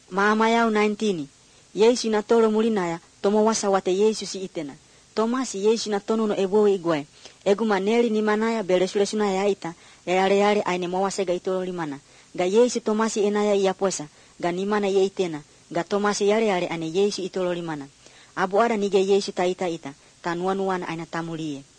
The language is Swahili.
Mama yau 19. Yesu na toro mulinaya tomo wasa wate Yesu si itena. Tomasi Yesu na tono no ebowe igwe. Egu maneli ni manaya beresule suna ya ita. Yare aine mawase ga itoro limana. Ga Yesu Tomasi enaya iya puesa. Ga nimana ye itena. Ga Tomasi yare ane Yesu itoro limana. Abu ada nige Yesu ta ita. Tanuanuan aina tamulie.